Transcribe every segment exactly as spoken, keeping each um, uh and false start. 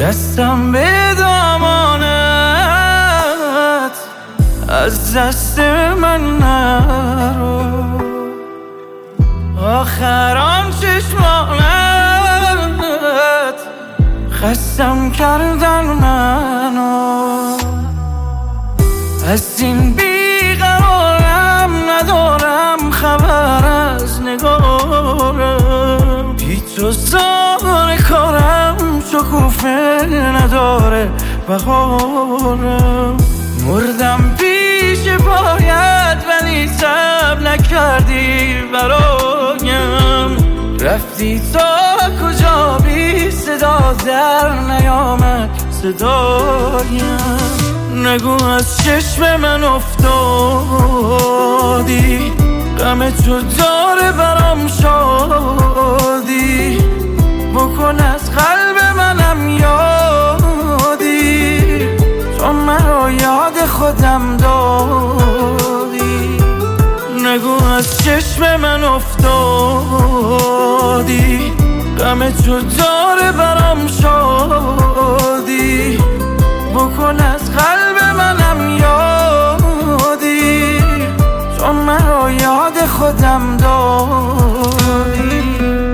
دستم به دامانت، از دست من نرو. آخر آن چشمانت خستم کردن منو. از این بیقرارم ندارم خبر از نگارم، بی تو زار کارم شکوفه نداره بهارم. مردم پیش پایت ولی صبر نکردی برایم، رفتی تا کجا بی صدا در نیامد صدایم. نگو از چشم من افتادی، غم تو داره برام شادی. بکن از قلب منم یادی، تو مرا یاد خودم دادی. نگو از چشم من افتادی، غم تو داره برام شادی. بکن از قلب منم یادی، تو مرا یاد خودم دادی.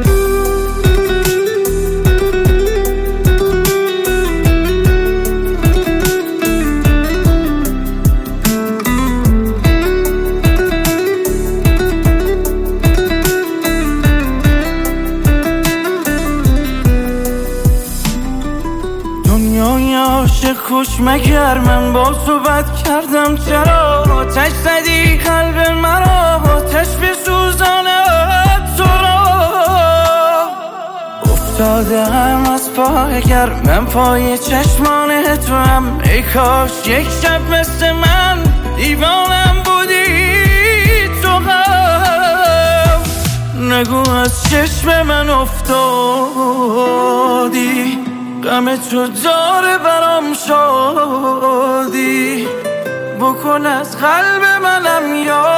دنیای عاشق خوش مگر من با تو بد کردم؟ چرا آتش زدی قلب مرا، آتش بسوزاند تو را. افتادم از پای گرمم پای چشمان تو هم، ای کاش یک شب مثل من دیوانم بودی تو هم. نگو از چشم من افتادی، غم تو داره برام شادی. بکن از قلب منم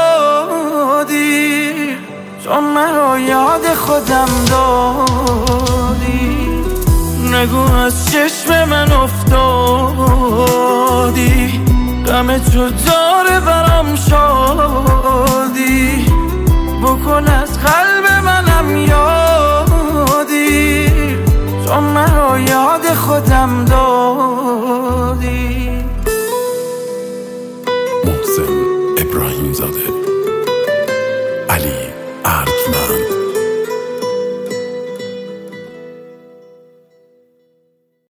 یادی، تو مرا یاد خودم دادی. نگو از چشم من افتادی، غم تو داره برام شادی. بکن از قلب منم یادی، تو مرا یاد خودم دادی. محسن ابراهیم زاده.